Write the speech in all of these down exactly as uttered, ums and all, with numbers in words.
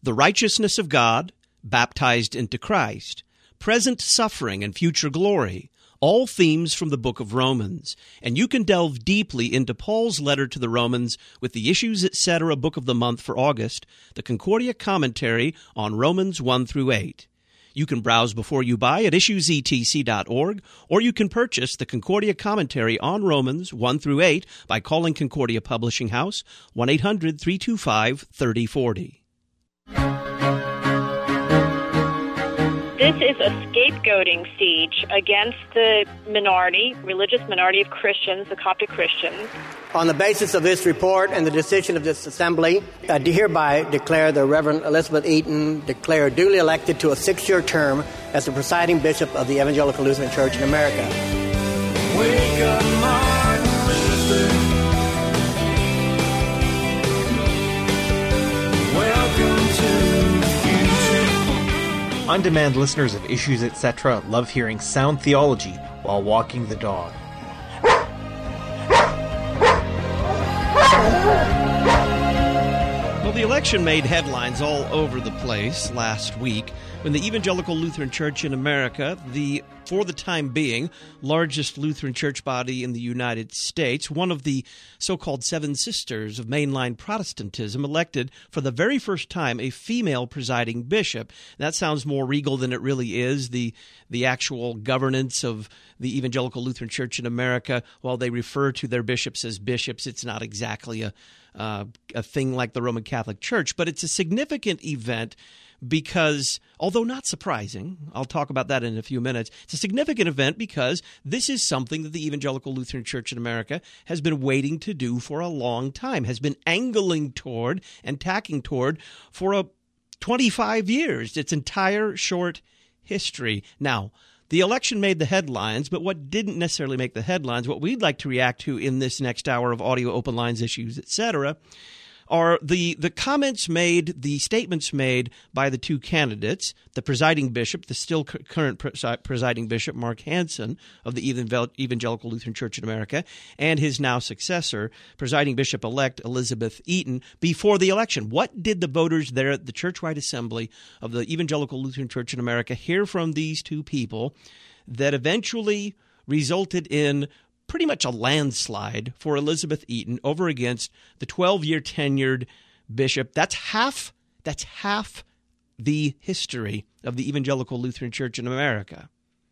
the righteousness of God, baptized into Christ, present suffering and future glory, all themes from the book of Romans. And you can delve deeply into Paul's letter to the Romans with the Issues, et cetera book of the month for August, the Concordia commentary on Romans one through eight. You can browse before you buy at issues e t c dot org, or you can purchase the Concordia commentary on Romans one through eight by calling Concordia Publishing House, one eight hundred three two five three oh four oh. This is a scapegoating siege against the minority, religious minority of Christians, the Coptic Christians. On the basis of this report and the decision of this assembly, I hereby declare the Reverend Elizabeth Eaton declared duly elected to a six-year term as the presiding bishop of the Evangelical Lutheran Church in America. Wake up, Martin Luther. Welcome to On-demand listeners of Issues, et cetera love hearing sound theology while walking the dog. Well, the election made headlines all over the place last week when the Evangelical Lutheran Church in America, the, for the time being, largest Lutheran church body in the United States, one of the so-called Seven Sisters of mainline Protestantism, elected for the very first time a female presiding bishop. That sounds more regal than it really is. The, the actual governance of the Evangelical Lutheran Church in America, while they refer to their bishops as bishops, it's not exactly a Uh, a thing like the Roman Catholic Church, but it's a significant event because, although not surprising, I'll talk about that in a few minutes, it's a significant event because this is something that the Evangelical Lutheran Church in America has been waiting to do for a long time, has been angling toward and tacking toward for a twenty-five years, its entire short history. Now, the election made the headlines, but what didn't necessarily make the headlines, what we'd like to react to in this next hour of audio open lines, issues, et cetera, are the, the comments made, the statements made by the two candidates, the presiding bishop, the still current presiding bishop, Mark Hansen of the Evangelical Lutheran Church in America, and his now successor, presiding bishop-elect Elizabeth Eaton, before the election. What did the voters there at the churchwide assembly of the Evangelical Lutheran Church in America hear from these two people that eventually resulted in pretty much a landslide for Elizabeth Eaton over against the twelve-year tenured bishop? That's half, that's half the history of the Evangelical Lutheran Church in America.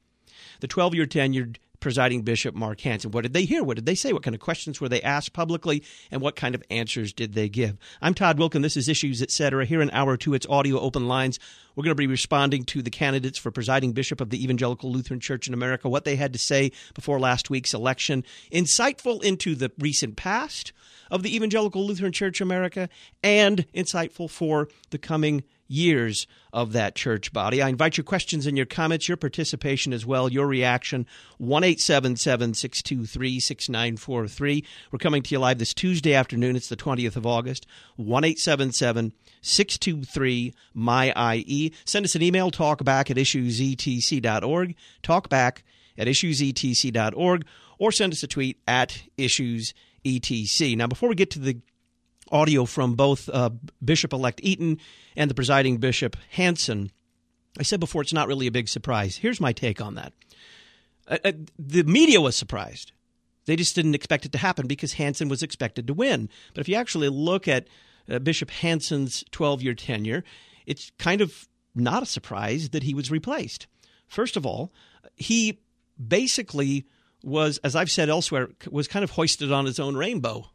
The twelve-year tenured presiding bishop, Mark Hansen. What did they hear? What did they say? What kind of questions were they asked publicly? And what kind of answers did they give? I'm Todd Wilken. This is Issues, et cetera. Here in hour two, it's audio open lines. We're going to be responding to the candidates for presiding bishop of the Evangelical Lutheran Church in America, what they had to say before last week's election, insightful into the recent past of the Evangelical Lutheran Church in America, and insightful for the coming years of that church body. I invite your questions and your comments, your participation as well, your reaction, one eight seven seven, six two three, six nine four three. We're coming to you live this Tuesday afternoon. It's the twentieth of August, one eight seven seven, six two three, M Y I E. Send us an email, talkback at issues e t c dot org, talkback at issues e t c dot org, or send us a tweet at issues E T C. Now, before we get to the audio from both uh, Bishop-elect Eaton and the presiding bishop, Hansen, I said before it's not really a big surprise. Here's my take on that. Uh, uh, the media was surprised. They just didn't expect it to happen because Hansen was expected to win. But if you actually look at uh, Bishop Hansen's twelve-year tenure, it's kind of not a surprise that he was replaced. First of all, he basically was, as I've said elsewhere, was kind of hoisted on his own rainbow.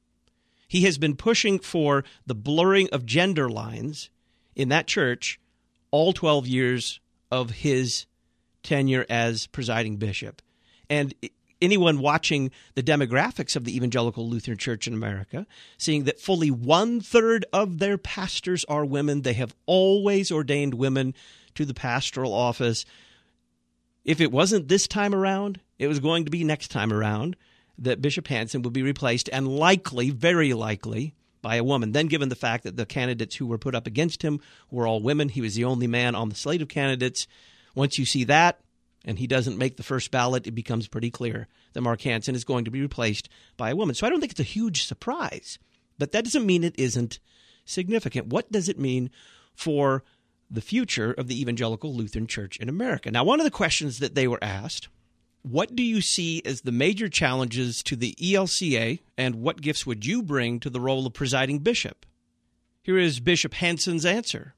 He has been pushing for the blurring of gender lines in that church all twelve years of his tenure as presiding bishop. And anyone watching the demographics of the Evangelical Lutheran Church in America, seeing that fully one-third of their pastors are women, they have always ordained women to the pastoral office. If it wasn't this time around, it was going to be next time around that Bishop Hansen would be replaced, and likely, very likely, by a woman. Then given the fact that the candidates who were put up against him were all women, he was the only man on the slate of candidates. Once you see that, and he doesn't make the first ballot, it becomes pretty clear that Mark Hansen is going to be replaced by a woman. So I don't think it's a huge surprise, but that doesn't mean it isn't significant. What does it mean for the future of the Evangelical Lutheran Church in America. Now, one of the questions that they were asked, what do you see as the major challenges to the E L C A, and what gifts would you bring to the role of presiding bishop? Here is Bishop Hanson's answer.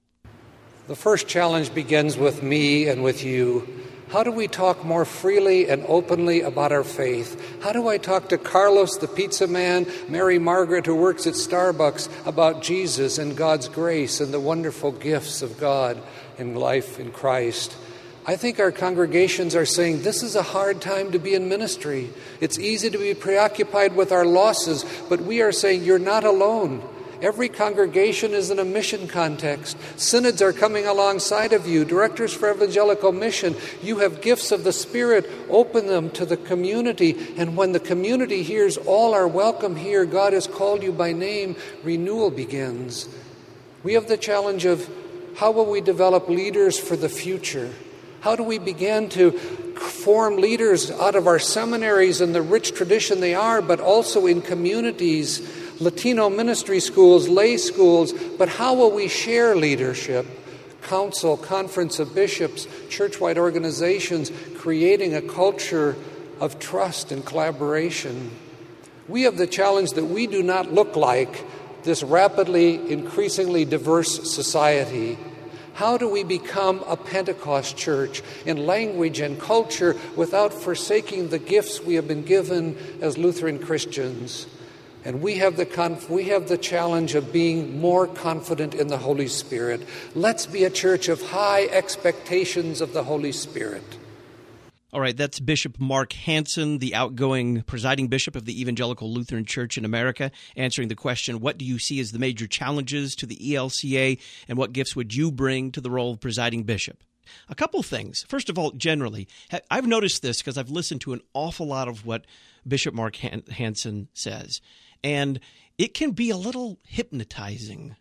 The first challenge begins with me and with you. How do we talk more freely and openly about our faith? How do I talk to Carlos, the pizza man, Mary Margaret, who works at Starbucks, about Jesus and God's grace and the wonderful gifts of God in life in Christ? I think our congregations are saying this is a hard time to be in ministry. It's easy to be preoccupied with our losses, but we are saying you're not alone. Every congregation is in a mission context. Synods are coming alongside of you. Directors for Evangelical Mission, you have gifts of the Spirit. Open them to the community. And when the community hears all are welcome here, God has called you by name, renewal begins. We have the challenge of how will we develop leaders for the future? How do we begin to form leaders out of our seminaries and the rich tradition they are, but also in communities, Latino ministry schools, lay schools, but how will we share leadership? Council, conference of bishops, church-wide organizations, creating a culture of trust and collaboration. We have the challenge that we do not look like this rapidly, increasingly diverse society. How do we become a Pentecost church in language and culture without forsaking the gifts we have been given as Lutheran Christians? And we have the conf- we have the challenge of being more confident in the Holy Spirit. Let's be a church of high expectations of the Holy Spirit. All right, that's Bishop Mark Hanson, the outgoing presiding bishop of the Evangelical Lutheran Church in America, answering the question, what do you see as the major challenges to the E L C A, and what gifts would you bring to the role of presiding bishop? A couple things. First of all, generally, I've noticed this because I've listened to an awful lot of what Bishop Mark Hanson says, and it can be a little hypnotizing.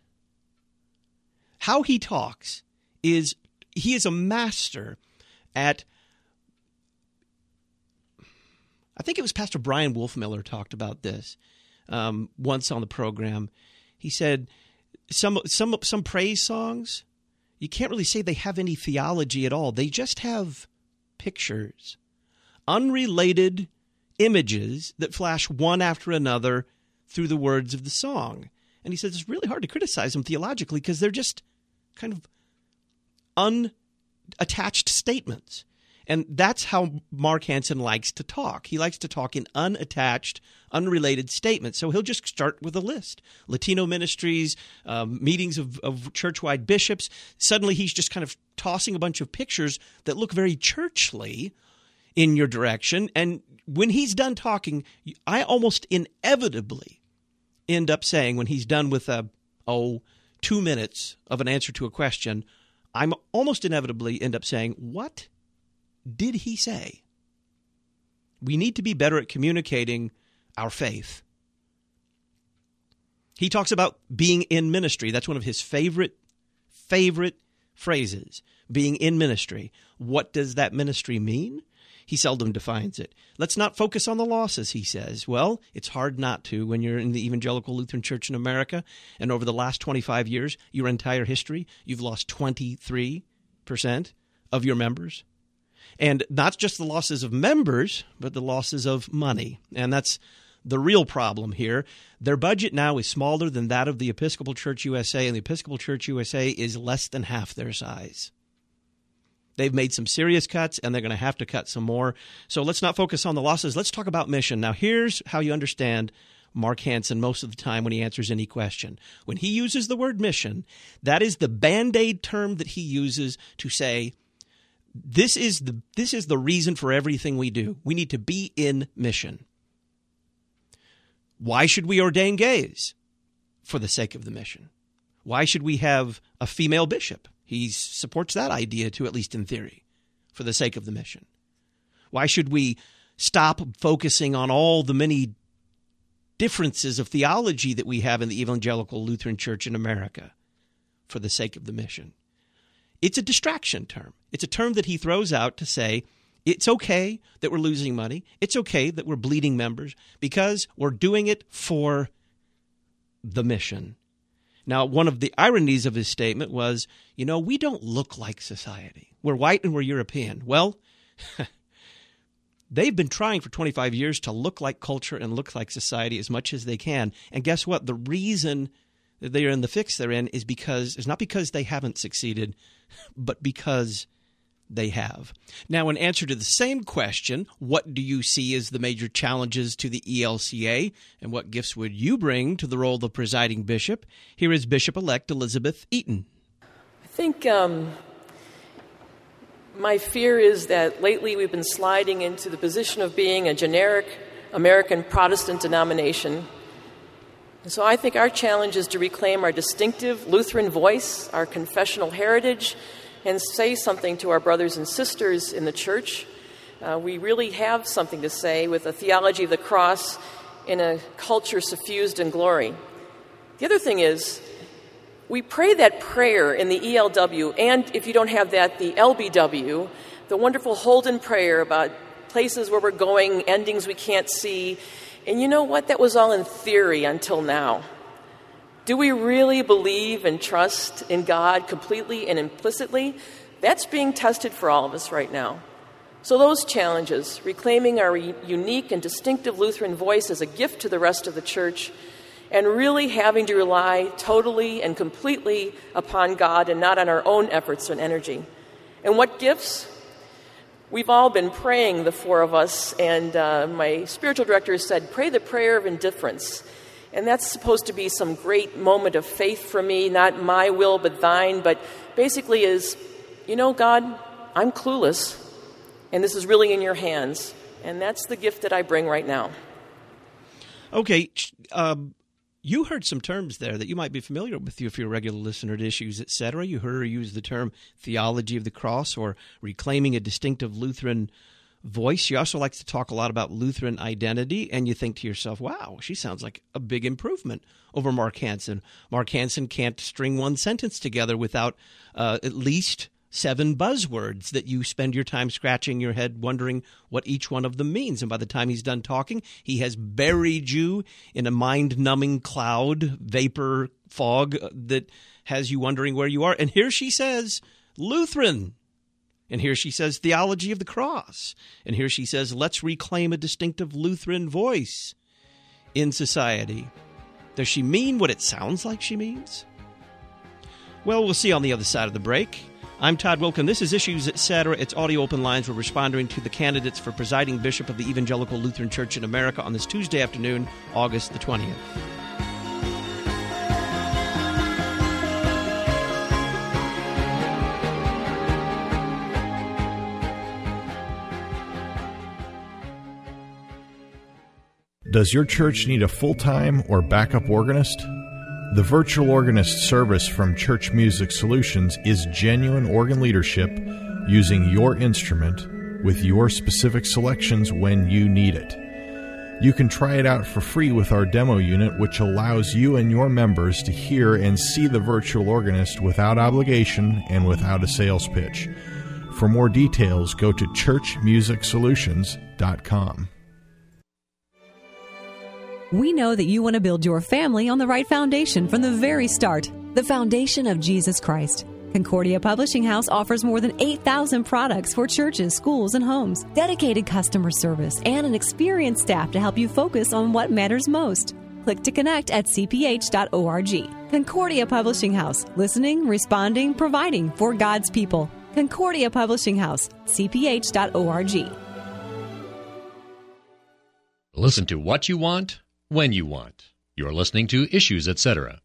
How he talks is, he is a master at, I think it was Pastor Brian Wolfmiller talked about this um, once on the program. He said some some some praise songs, you can't really say they have any theology at all. They just have pictures, unrelated images that flash one after another through the words of the song. And he says it's really hard to criticize them theologically because they're just kind of unattached statements. And that's how Mark Hanson likes to talk. He likes to talk in unattached, unrelated statements. So he'll just start with a list. Latino ministries, um, meetings of, of church-wide bishops. Suddenly he's just kind of tossing a bunch of pictures that look very churchly in your direction. And when he's done talking, I almost inevitably end up saying, when he's done with, a, oh, two minutes of an answer to a question, I'm almost inevitably end up saying, what did he say? We need to be better at communicating our faith. He talks about being in ministry. That's one of his favorite, favorite phrases, being in ministry. What does that ministry mean? He seldom defines it. Let's not focus on the losses, he says. Well, it's hard not to when you're in the Evangelical Lutheran Church in America, and over the last twenty-five years, your entire history, you've lost twenty-three percent of your members. And not just the losses of members, but the losses of money. And that's the real problem here. Their budget now is smaller than that of the Episcopal Church U S A, and the Episcopal Church U S A is less than half their size. They've made some serious cuts, and they're going to have to cut some more. So let's not focus on the losses. Let's talk about mission. Now, here's how you understand Mark Hanson most of the time when he answers any question. When he uses the word mission, that is the Band-Aid term that he uses to say, This is the this is the reason for everything we do. We need to be in mission. Why should we ordain gays? For the sake of the mission. Why should we have a female bishop? He supports that idea too, at least in theory, for the sake of the mission. Why should we stop focusing on all the many differences of theology that we have in the Evangelical Lutheran Church in America? For the sake of the mission. It's a distraction term. It's a term that he throws out to say it's okay that we're losing money. It's okay that we're bleeding members because we're doing it for the mission. Now, one of the ironies of his statement was, you know, we don't look like society. We're white and we're European. Well, they've been trying for twenty-five years to look like culture and look like society as much as they can. And guess what? The reason that they are in the fix they're in is because it's not because they haven't succeeded, but because they have. Now, in answer to the same question, what do you see as the major challenges to the E L C A, and what gifts would you bring to the role of presiding bishop? Here is Bishop-elect Elizabeth Eaton. I think um, my fear is that lately we've been sliding into the position of being a generic American Protestant denomination. And so I think our challenge is to reclaim our distinctive Lutheran voice, our confessional heritage, and say something to our brothers and sisters in the church. Uh, we really have something to say with a theology of the cross in a culture suffused in glory. The other thing is, we pray that prayer in the E L W, and if you don't have that, the L B W, the wonderful Holden prayer about places where we're going, endings we can't see. And you know what? That was all in theory until now. Do we really believe and trust in God completely and implicitly? That's being tested for all of us right now. So those challenges, reclaiming our unique and distinctive Lutheran voice as a gift to the rest of the church, and really having to rely totally and completely upon God and not on our own efforts and energy. And what gifts? We've all been praying, the four of us, and uh, my spiritual director said, pray the prayer of indifference. And that's supposed to be some great moment of faith for me, not my will but thine, but basically is, you know, God, I'm clueless, and this is really in your hands. And that's the gift that I bring right now. Okay, um, you heard some terms there that you might be familiar with if you're a regular listener to Issues, et cetera. You heard her use the term theology of the cross or reclaiming a distinctive Lutheran voice. She also likes to talk a lot about Lutheran identity, and you think to yourself, wow, she sounds like a big improvement over Mark Hansen. Mark Hansen can't string one sentence together without uh, at least seven buzzwords that you spend your time scratching your head wondering what each one of them means. And by the time he's done talking, he has buried you in a mind-numbing cloud, vapor, fog that has you wondering where you are. And here she says, Lutheran. And here she says, theology of the cross. And here she says, let's reclaim a distinctive Lutheran voice in society. Does she mean what it sounds like she means? Well, we'll see on the other side of the break. I'm Todd Wilken. This is Issues, et cetera. It's Audio Open Lines. We're responding to the candidates for presiding bishop of the Evangelical Lutheran Church in America on this Tuesday afternoon, August the twentieth. Does your church need a full-time or backup organist? The Virtual Organist service from Church Music Solutions is genuine organ leadership using your instrument with your specific selections when you need it. You can try it out for free with our demo unit, which allows you and your members to hear and see the virtual organist without obligation and without a sales pitch. For more details, go to church music solutions dot com. We know that you want to build your family on the right foundation from the very start, the foundation of Jesus Christ. Concordia Publishing House offers more than eight thousand products for churches, schools, and homes, dedicated customer service, and an experienced staff to help you focus on what matters most. Click to connect at c p h dot org. Concordia Publishing House, listening, responding, providing for God's people. Concordia Publishing House, c p h dot org. Listen to what you want, when you want. You're listening to Issues, et cetera.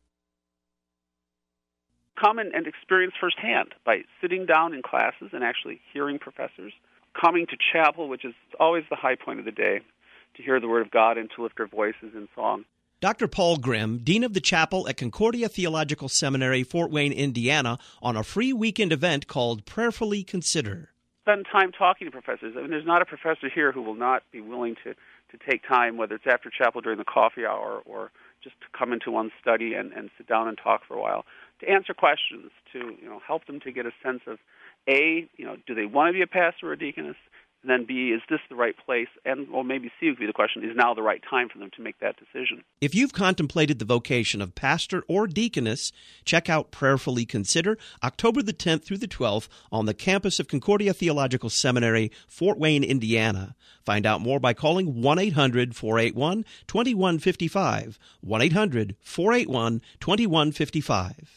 Come and, and experience firsthand by sitting down in classes and actually hearing professors, coming to chapel, which is always the high point of the day, to hear the Word of God and to lift our voices in song. Doctor Paul Grimm, Dean of the Chapel at Concordia Theological Seminary, Fort Wayne, Indiana, on a free weekend event called Prayerfully Consider. Spend time talking to professors. I mean, there's not a professor here who will not be willing to to take time, whether it's after chapel during the coffee hour or just to come into one's study and, and sit down and talk for a while, to answer questions, to you know help them to get a sense of, A, you know, do they want to be a pastor or a deaconess? And then B, is this the right place? And, well, maybe C would be the question, is now the right time for them to make that decision? If you've contemplated the vocation of pastor or deaconess, check out Prayerfully Consider, October the tenth through the twelfth on the campus of Concordia Theological Seminary, Fort Wayne, Indiana. Find out more by calling one eight hundred four eight one two one five five, one eight hundred four eight one two one five five.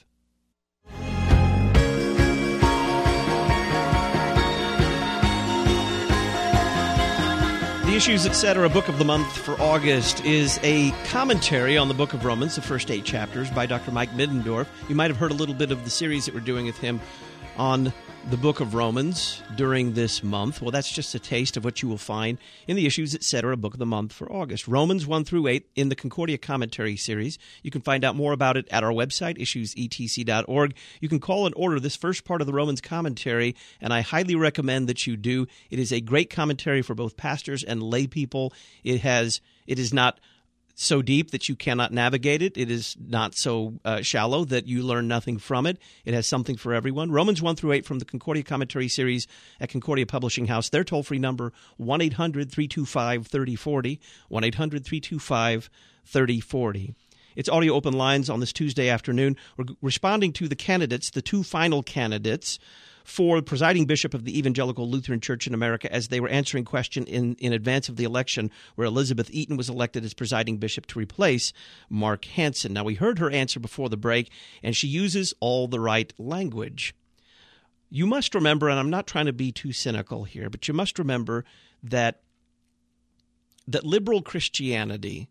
The Issues, et cetera. Book of the Month for August is a commentary on the book of Romans, the first eight chapters, by Doctor Mike Middendorf. You might have heard a little bit of the series that we're doing with him on the book of Romans during this month. Well, that's just a taste of what you will find in the Issues, et cetera. Book of the Month for August. Romans one through eight in the Concordia Commentary series. You can find out more about it at our website, issues e t c dot org. You can call and order this first part of the Romans commentary, and I highly recommend that you do. It is a great commentary for both pastors and lay people. It has, it is not so deep that you cannot navigate it. It is not so uh, shallow that you learn nothing from it. It has something for everyone. Romans one through eight from the Concordia Commentary series at Concordia Publishing House. Their toll-free number, one eight hundred three two five three oh four oh, one eight hundred three two five three oh four oh. It's audio open lines on this Tuesday afternoon. We're responding to the candidates, the two final candidates, for presiding bishop of the Evangelical Lutheran Church in America as they were answering question in, in advance of the election where Elizabeth Eaton was elected as presiding bishop to replace Mark Hansen. Now, we heard her answer before the break, and she uses all the right language. You must remember, and I'm not trying to be too cynical here, but you must remember that that liberal Christianity,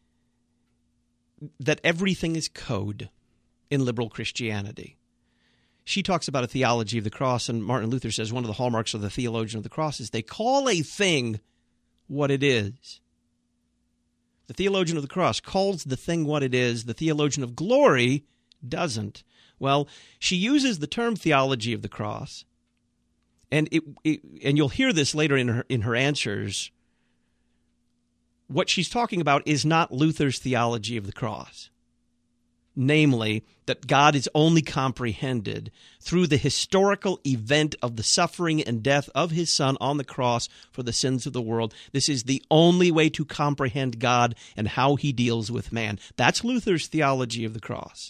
that everything is code in liberal Christianity. She talks about a theology of the cross, and Martin Luther says one of the hallmarks of the theologian of the cross is they call a thing what it is. The theologian of the cross calls the thing what it is. The theologian of glory doesn't. Well, she uses the term theology of the cross, and it, it and you'll hear this later in her in her answers. What she's talking about is not Luther's theology of the cross. Namely, that God is only comprehended through the historical event of the suffering and death of his Son on the cross for the sins of the world. This is the only way to comprehend God and how he deals with man. That's Luther's theology of the cross.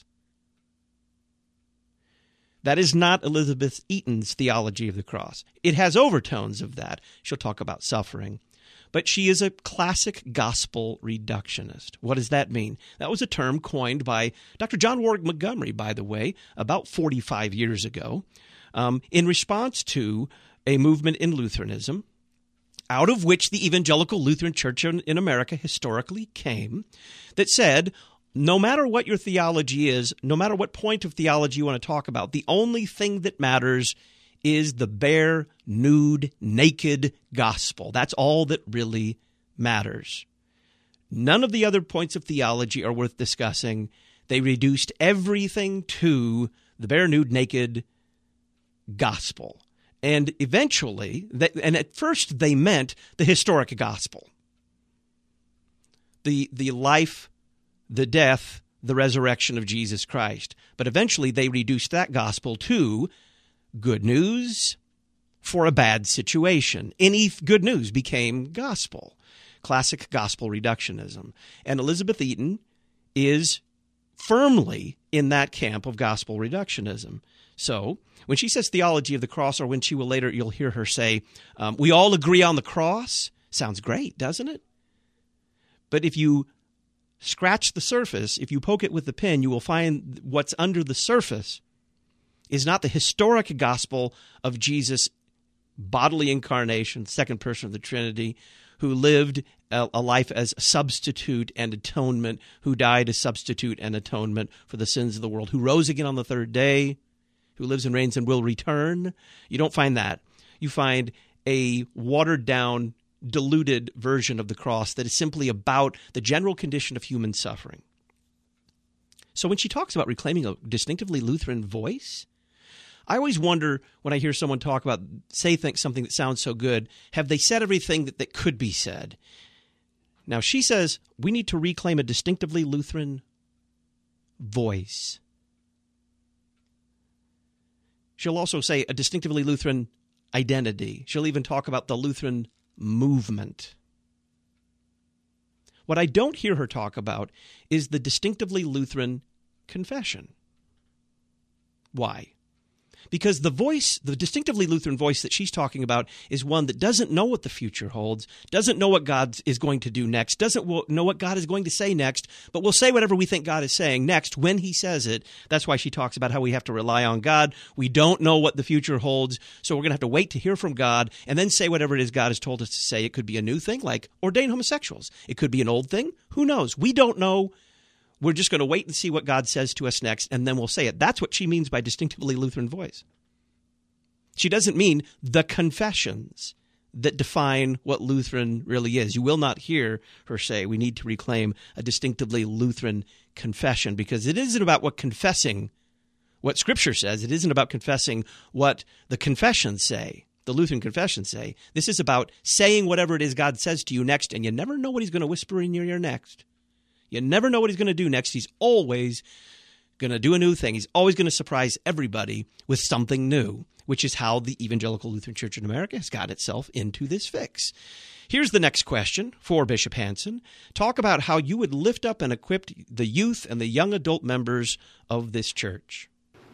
That is not Elizabeth Eaton's theology of the cross. It has overtones of that. She'll talk about suffering. But she is a classic gospel reductionist. What does that mean? That was a term coined by Doctor John Warwick Montgomery, by the way, about forty-five years ago, um, in response to a movement in Lutheranism, out of which the Evangelical Lutheran Church in, in America historically came, that said, no matter what your theology is, no matter what point of theology you want to talk about, the only thing that matters is the bare, nude, naked gospel. That's all that really matters. None of the other points of theology are worth discussing. They reduced everything to the bare, nude, naked gospel. And eventually, and at first they meant the historic gospel. The, the life, the death, the resurrection of Jesus Christ. But eventually they reduced that gospel to good news for a bad situation. Any good news became gospel. Classic gospel reductionism. And Elizabeth Eaton is firmly in that camp of gospel reductionism. So when she says theology of the cross, or when she will later, you'll hear her say, um, we all agree on the cross. Sounds great, doesn't it? But if you scratch the surface, if you poke it with the pen, you will find what's under the surface is not the historic gospel of Jesus' bodily incarnation, second person of the Trinity, who lived a, a life as substitute and atonement, who died as substitute and atonement for the sins of the world, who rose again on the third day, who lives and reigns and will return. You don't find that. You find a watered-down, diluted version of the cross that is simply about the general condition of human suffering. So when she talks about reclaiming a distinctively Lutheran voice, I always wonder when I hear someone talk about, say think something that sounds so good, have they said everything that, that could be said? Now, she says we need to reclaim a distinctively Lutheran voice. She'll also say a distinctively Lutheran identity. She'll even talk about the Lutheran movement. What I don't hear her talk about is the distinctively Lutheran confession. Why? Because the voice, the distinctively Lutheran voice that she's talking about is one that doesn't know what the future holds, doesn't know what God is going to do next, doesn't know what God is going to say next, but will say whatever we think God is saying next when he says it. That's why she talks about how we have to rely on God. We don't know what the future holds, so we're going to have to wait to hear from God and then say whatever it is God has told us to say. It could be a new thing, like ordain homosexuals. It could be an old thing. Who knows? We don't know. We're just going to wait and see what God says to us next, and then we'll say it. That's what she means by distinctively Lutheran voice. She doesn't mean the confessions that define what Lutheran really is. You will not hear her say we need to reclaim a distinctively Lutheran confession, because it isn't about what confessing, what Scripture says. It isn't about confessing what the confessions say, the Lutheran confessions say. This is about saying whatever it is God says to you next, and you never know what he's going to whisper in your ear next. You never know what he's going to do next. He's always going to do a new thing. He's always going to surprise everybody with something new, which is how the Evangelical Lutheran Church in America has got itself into this fix. Here's the next question for Bishop Hanson. Talk about how you would lift up and equip the youth and the young adult members of this church.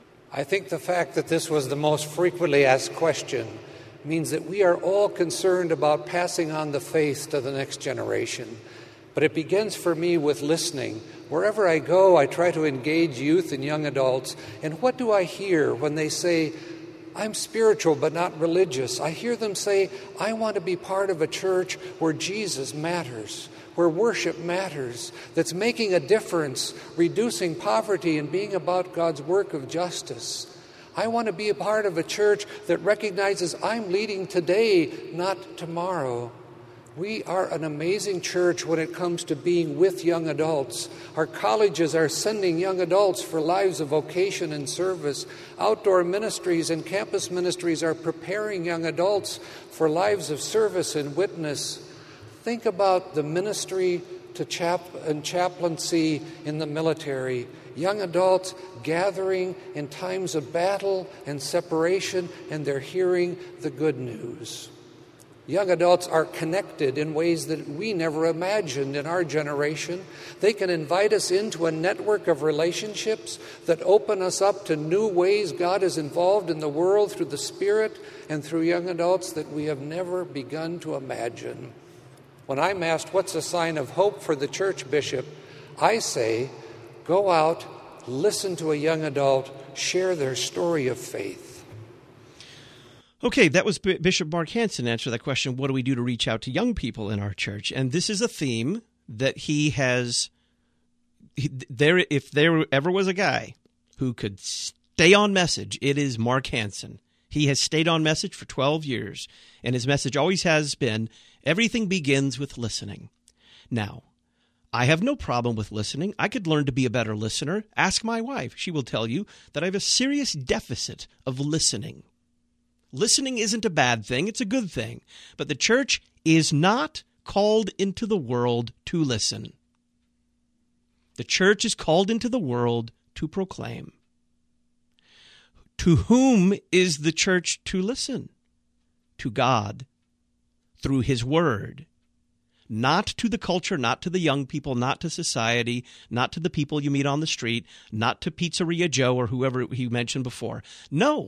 I think the fact that this was the most frequently asked question means that we are all concerned about passing on the faith to the next generation. But it begins for me with listening. Wherever I go, I try to engage youth and young adults. And what do I hear when they say, I'm spiritual but not religious? I hear them say, I want to be part of a church where Jesus matters, where worship matters, that's making a difference, reducing poverty and being about God's work of justice. I want to be a part of a church that recognizes I'm leading today, not tomorrow. We are an amazing church when it comes to being with young adults. Our colleges are sending young adults for lives of vocation and service. Outdoor ministries and campus ministries are preparing young adults for lives of service and witness. Think about the ministry to chap- and chaplaincy in the military. Young adults gathering in times of battle and separation, and they're hearing the good news. Young adults are connected in ways that we never imagined in our generation. They can invite us into a network of relationships that open us up to new ways God is involved in the world through the Spirit and through young adults that we have never begun to imagine. When I'm asked what's a sign of hope for the church, Bishop, I say, go out, listen to a young adult, share their story of faith. Okay, that was B- Bishop Mark Hanson answer that question, what do we do to reach out to young people in our church? And this is a theme that he has, he, there. if there ever was a guy who could stay on message, it is Mark Hanson. He has stayed on message for twelve years, and his message always has been, everything begins with listening. Now, I have no problem with listening. I could learn to be a better listener. Ask my wife. She will tell you that I have a serious deficit of listening. Listening isn't a bad thing, it's a good thing. But the church is not called into the world to listen. The church is called into the world to proclaim. To whom is the church to listen? To God, through His Word. Not to the culture, not to the young people, not to society, not to the people you meet on the street, not to Pizzeria Joe or whoever he mentioned before. No.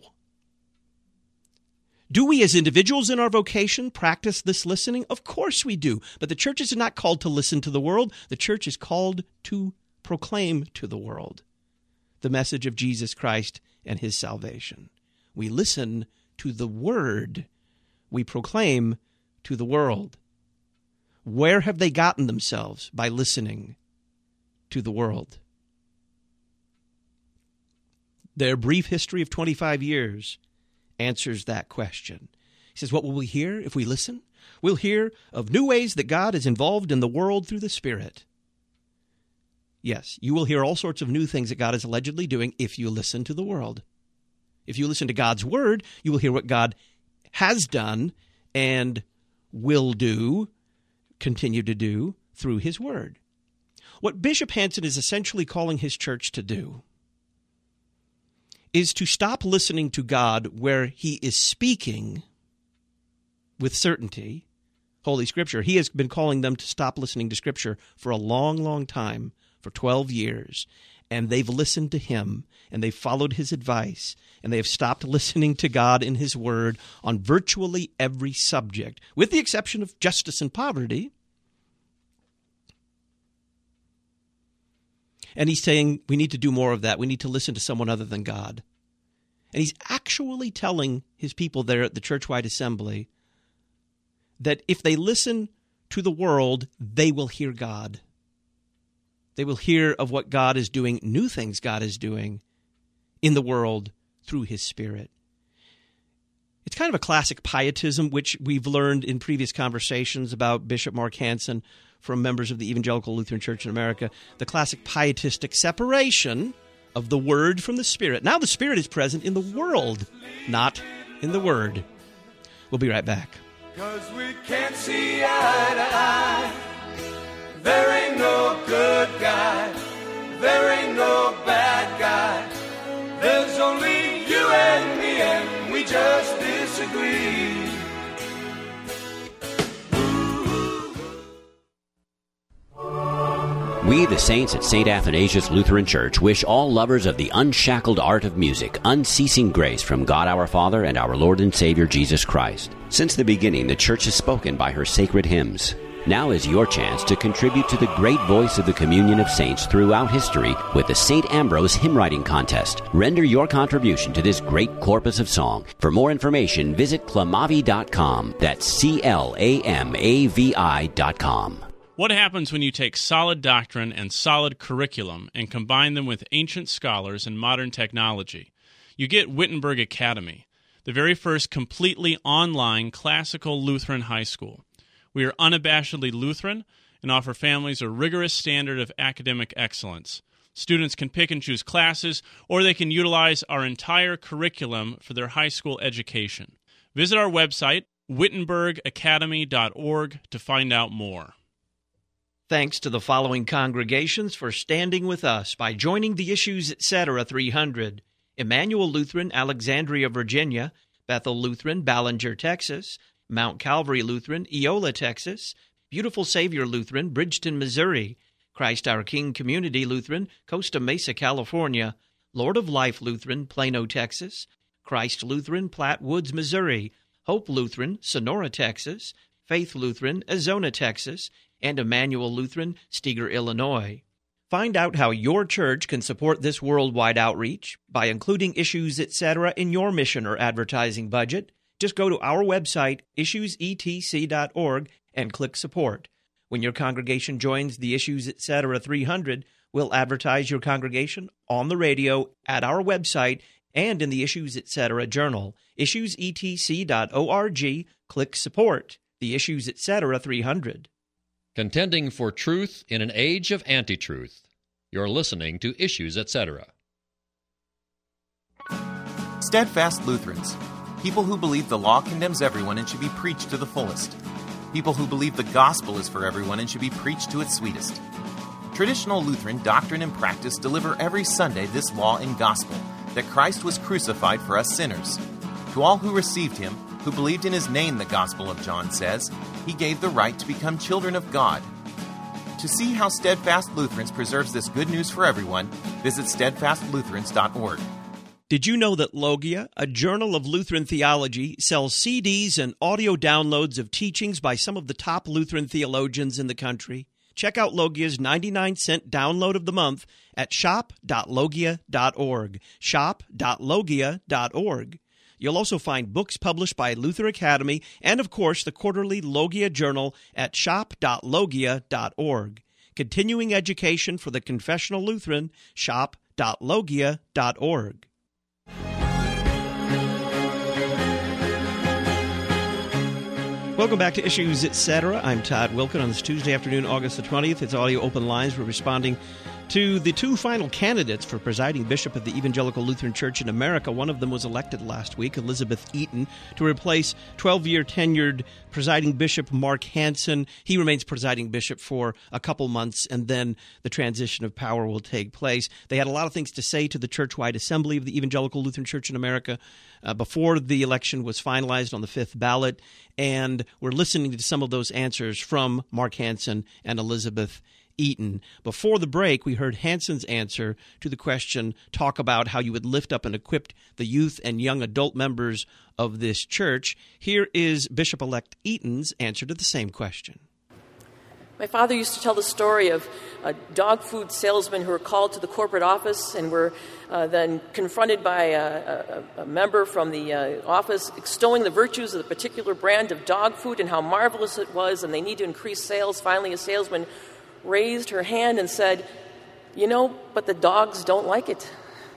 Do we as individuals in our vocation practice this listening? Of course we do. But the church is not called to listen to the world. The church is called to proclaim to the world the message of Jesus Christ and His salvation. We listen to the Word. We proclaim to the world. Where have they gotten themselves by listening to the world? Their brief history of twenty-five years answers that question. He says, what will we hear if we listen? We'll hear of new ways that God is involved in the world through the Spirit. Yes, you will hear all sorts of new things that God is allegedly doing if you listen to the world. If you listen to God's Word, you will hear what God has done and will do, continue to do, through His Word. What Bishop Hanson is essentially calling his church to do is to stop listening to God where He is speaking with certainty Holy Scripture. He has been calling them to stop listening to Scripture for a long, long time, for twelve years, and they've listened to him, and they've followed his advice, and they have stopped listening to God in his word on virtually every subject, with the exception of justice and poverty. And he's saying we need to do more of that. We need to listen to someone other than God. And he's actually telling his people there at the church-wide assembly that if they listen to the world, they will hear God. They will hear of what God is doing, new things God is doing in the world through his Spirit. It's kind of a classic pietism, which we've learned in previous conversations about Bishop Mark Hansen from members of the Evangelical Lutheran Church in America, the classic pietistic separation of the Word from the Spirit. Now the Spirit is present in the world, not in the Word. We'll be right back. 'Cause we can't see eye to eye. There ain't no good guy. There ain't no bad guy. There's only you and me, and we just disagree. We, the saints at Saint Athanasius Lutheran Church, wish all lovers of the unshackled art of music unceasing grace from God our Father and our Lord and Savior Jesus Christ. Since the beginning, the Church has spoken by her sacred hymns. Now is your chance to contribute to the great voice of the communion of saints throughout history with the Saint Ambrose Hymn Writing Contest. Render your contribution to this great corpus of song. For more information, visit clamavi dot com. That's C L A M A V I dot com. What happens when you take solid doctrine and solid curriculum and combine them with ancient scholars and modern technology? You get Wittenberg Academy, the very first completely online classical Lutheran high school. We are unabashedly Lutheran and offer families a rigorous standard of academic excellence. Students can pick and choose classes, or they can utilize our entire curriculum for their high school education. Visit our website, wittenberg academy dot org, to find out more. Thanks to the following congregations for standing with us by joining the Issues Etc. three hundred. Emmanuel Lutheran, Alexandria, Virginia; Bethel Lutheran, Ballinger, Texas; Mount Calvary Lutheran, Eola, Texas; Beautiful Savior Lutheran, Bridgeton, Missouri; Christ Our King Community Lutheran, Costa Mesa, California; Lord of Life Lutheran, Plano, Texas; Christ Lutheran, Platte Woods, Missouri; Hope Lutheran, Sonora, Texas; Faith Lutheran, Azona, Texas; and Emmanuel Lutheran, Steger, Illinois. Find out how your church can support this worldwide outreach by including Issues Etc. in your mission or advertising budget. Just go to our website, issues e t c dot org, and click Support. When your congregation joins the Issues Etc. three hundred, we'll advertise your congregation on the radio, at our website, and in the Issues Etc. journal. issues e t c dot org, click Support. The Issues Etc. three hundred. Contending for truth in an age of anti-truth. You're listening to Issues Etc. Steadfast Lutherans. People who believe the law condemns everyone and should be preached to the fullest. People who believe the gospel is for everyone and should be preached to its sweetest. Traditional Lutheran doctrine and practice deliver every Sunday this law and gospel, that Christ was crucified for us sinners. To all who received him, who believed in his name, the Gospel of John says, he gave the right to become children of God. To see how Steadfast Lutherans preserves this good news for everyone, visit steadfast lutherans dot org. Did you know that Logia, a journal of Lutheran theology, sells C Ds and audio downloads of teachings by some of the top Lutheran theologians in the country? Check out Logia's ninety-nine cent download of the month at shop dot logia dot org. shop dot logia dot org. You'll also find books published by Luther Academy and, of course, the quarterly Logia Journal at shop dot logia dot org. Continuing education for the confessional Lutheran, shop dot logia dot org. Welcome back to Issues Etc. I'm Todd Wilken on this Tuesday afternoon, August the twentieth. It's Audio Open Lines. We're responding To the two final candidates for presiding bishop of the Evangelical Lutheran Church in America, one of them was elected last week, Elizabeth Eaton, to replace twelve-year tenured presiding bishop Mark Hansen. He remains presiding bishop for a couple months, and then the transition of power will take place. They had a lot of things to say to the church-wide assembly of the Evangelical Lutheran Church in America uh, before the election was finalized on the fifth ballot, and we're listening to some of those answers from Mark Hansen and Elizabeth Eaton. Before the break, we heard Hansen's answer to the question, talk about how you would lift up and equip the youth and young adult members of this church. Here is Bishop-elect Eaton's answer to the same question. My father used to tell the story of uh, dog food salesmen who were called to the corporate office and were uh, then confronted by a, a, a member from the uh, office extolling the virtues of the particular brand of dog food and how marvelous it was, and they need to increase sales. Finally, a salesman raised her hand and said, "You know, but the dogs don't like it."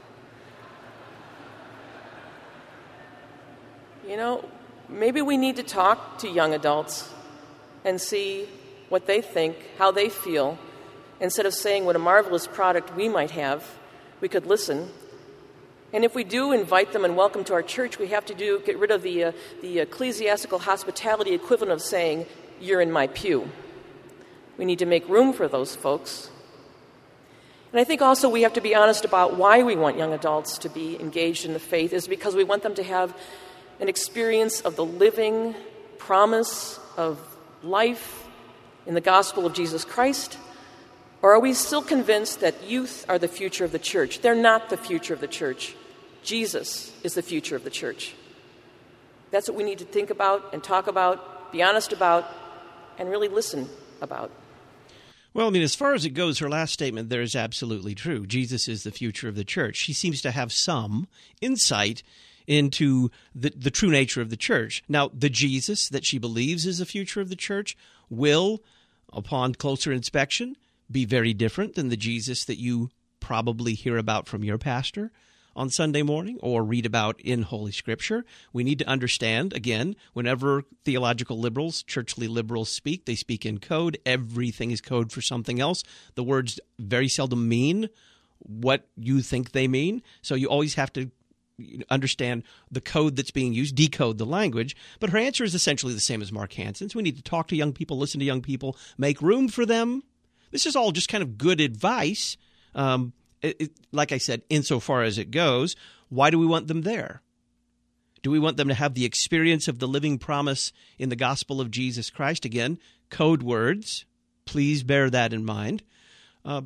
You know, maybe we need to talk to young adults and see what they think, how they feel. Instead of saying what a marvelous product we might have, we could listen. And if we do invite them and welcome to our church, we have to do get rid of the, uh, the ecclesiastical hospitality equivalent of saying, "You're in my pew." We need to make room for those folks. And I think also we have to be honest about why we want young adults to be engaged in the faith is because we want them to have an experience of the living promise of life in the gospel of Jesus Christ. Or are we still convinced that youth are the future of the church? They're not the future of the church. Jesus is the future of the church. That's what we need to think about and talk about, be honest about, and really listen about. Well, I mean, as far as it goes, her last statement there is absolutely true. Jesus is the future of the church. She seems to have some insight into the, the true nature of the church. Now, the Jesus that she believes is the future of the church will, upon closer inspection, be very different than the Jesus that you probably hear about from your pastor on Sunday morning or read about in Holy Scripture. We need to understand, again, whenever theological liberals, churchly liberals speak, they speak in code. Everything is code for something else. The words very seldom mean what you think they mean. So you always have to understand the code that's being used, decode the language. But her answer is essentially the same as Mark Hansen's. We need to talk to young people, listen to young people, make room for them. This is all just kind of good advice. Um, It, it, like I said, insofar as it goes, why do we want them there? Do we want them to have the experience of the living promise in the gospel of Jesus Christ? Again, code words. Please bear that in mind. Uh,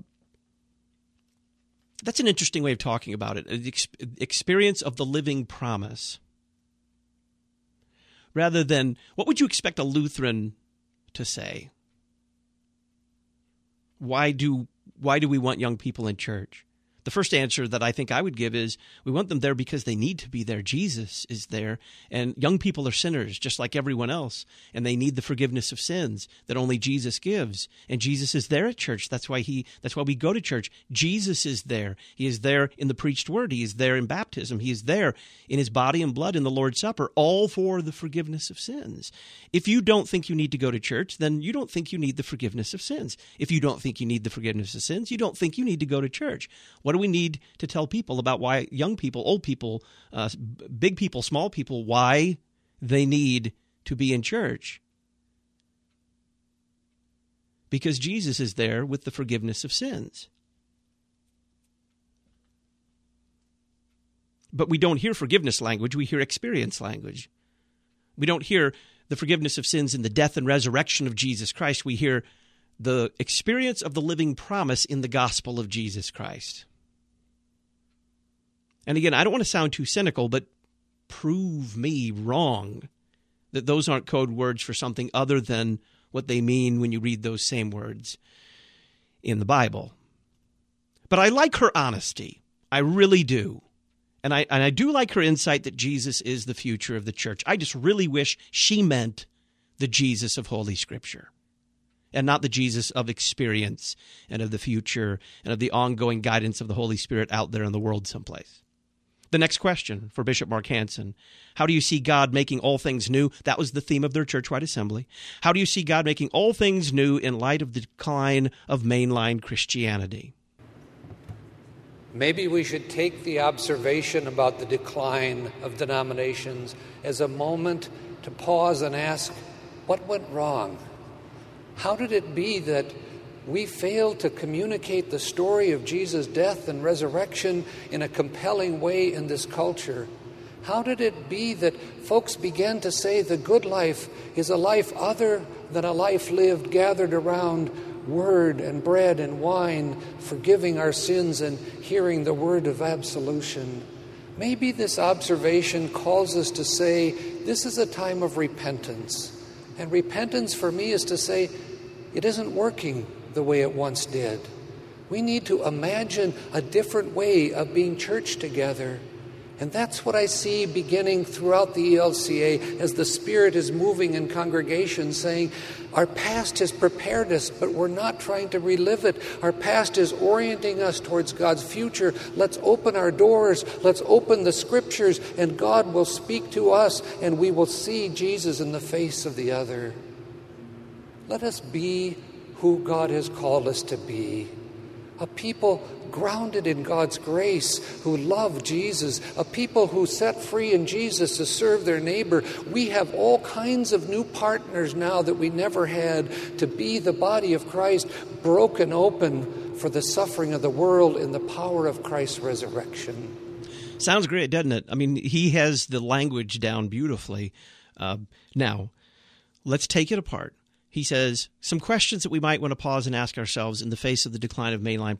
that's an interesting way of talking about it. An ex- experience of the living promise. Rather than, what would you expect a Lutheran to say? Why do Why do we want young people in church? The first answer that I think I would give is we want them there because they need to be there. Jesus is there, and young people are sinners just like everyone else, and they need the forgiveness of sins that only Jesus gives. And Jesus is there at church. That's why he. That's why we go to church. Jesus is there. He is there in the preached word. He is there in baptism. He is there in his body and blood in the Lord's Supper, all for the forgiveness of sins. If you don't think you need to go to church, then you don't think you need the forgiveness of sins. If you don't think you need the forgiveness of sins, you don't think you need to go to church. What do we need to tell people about why young people, old people, uh, big people, small people, why they need to be in church? Because Jesus is there with the forgiveness of sins. But we don't hear forgiveness language, we hear experience language. We don't hear the forgiveness of sins in the death and resurrection of Jesus Christ. We hear the experience of the living promise in the gospel of Jesus Christ. And again, I don't want to sound too cynical, but prove me wrong that those aren't code words for something other than what they mean when you read those same words in the Bible. But I like her honesty. I really do. And I and I do like her insight that Jesus is the future of the church. I just really wish she meant the Jesus of Holy Scripture and not the Jesus of experience and of the future and of the ongoing guidance of the Holy Spirit out there in the world someplace. The next question for Bishop Mark Hansen: how do you see God making all things new? That was the theme of their church-wide assembly. How do you see God making all things new in light of the decline of mainline Christianity? Maybe we should take the observation about the decline of denominations as a moment to pause and ask, what went wrong? How did it be that we failed to communicate the story of Jesus' death and resurrection in a compelling way in this culture? How did it be that folks began to say the good life is a life other than a life lived gathered around word and bread and wine, forgiving our sins and hearing the word of absolution? Maybe this observation calls us to say, this is a time of repentance. And repentance for me is to say, it isn't working the way it once did. We need to imagine a different way of being church together. And that's what I see beginning throughout the E L C A as the Spirit is moving in congregations, saying, our past has prepared us, but we're not trying to relive it. Our past is orienting us towards God's future. Let's open our doors. Let's open the Scriptures, and God will speak to us, and we will see Jesus in the face of the other. Let us be who God has called us to be. A people grounded in God's grace, who love Jesus, a people who set free in Jesus to serve their neighbor. We have all kinds of new partners now that we never had to be the body of Christ, broken open for the suffering of the world in the power of Christ's resurrection. Sounds great, doesn't it? I mean, he has the language down beautifully. Uh, now, let's take it apart. He says, some questions that we might want to pause and ask ourselves in the face of the decline of mainline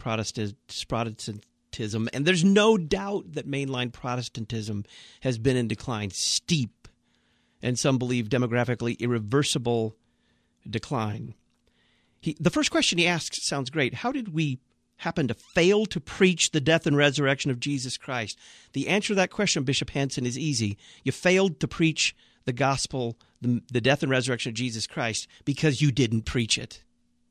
Protestantism. And there's no doubt that mainline Protestantism has been in decline, steep, and some believe demographically irreversible decline. He, the first question he asks sounds great. How did we happen to fail to preach the death and resurrection of Jesus Christ? The answer to that question, Bishop Hanson, is easy. You failed to preach the gospel, the, the death and resurrection of Jesus Christ, because you didn't preach it.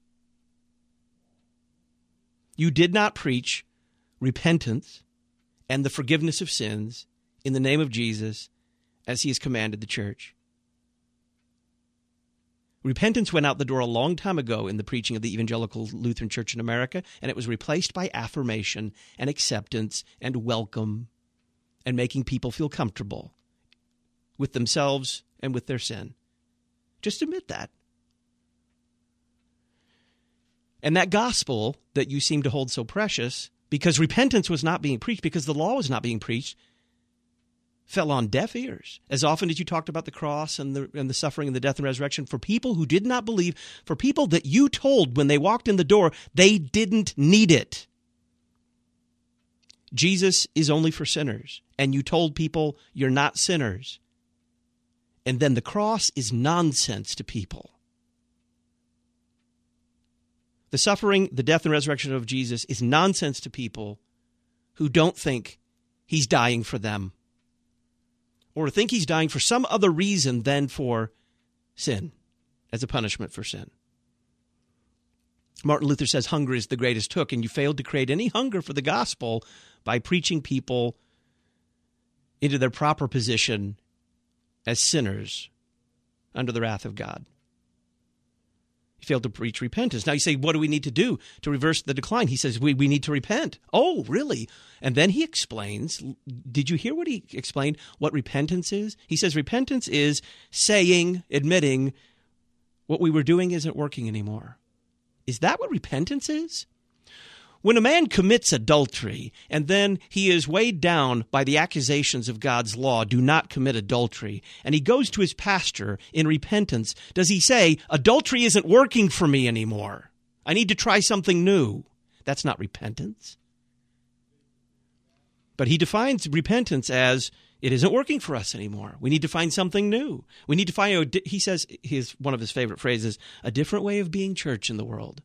You did not preach repentance and the forgiveness of sins in the name of Jesus as he has commanded the church. Repentance went out the door a long time ago in the preaching of the Evangelical Lutheran Church in America, and it was replaced by affirmation and acceptance and welcome and making people feel comfortable with themselves and with their sin. Just admit that. And that gospel that you seem to hold so precious, because repentance was not being preached, because the law was not being preached, fell on deaf ears. As often as you talked about the cross and the, and the suffering and the death and resurrection, for people who did not believe, for people that you told when they walked in the door, they didn't need it. Jesus is only for sinners, and you told people you're not sinners. And then the cross is nonsense to people. The suffering, the death, and resurrection of Jesus is nonsense to people who don't think he's dying for them, or think he's dying for some other reason than for sin, as a punishment for sin. Martin Luther says hunger is the greatest hook, and you failed to create any hunger for the gospel by preaching people into their proper position as sinners under the wrath of God. He failed to preach repentance. Now you say, what do we need to do to reverse the decline? He says, we, we need to repent. Oh, really? And then he explains, did you hear what he explained, what repentance is? He says repentance is saying, admitting, what we were doing isn't working anymore. Is that what repentance is? When a man commits adultery and then he is weighed down by the accusations of God's law, do not commit adultery, and he goes to his pastor in repentance, does he say, adultery isn't working for me anymore. I need to try something new? That's not repentance. But he defines repentance as it isn't working for us anymore. We need to find something new. We need to find, a, he says, his, one of his favorite phrases, a different way of being church in the world.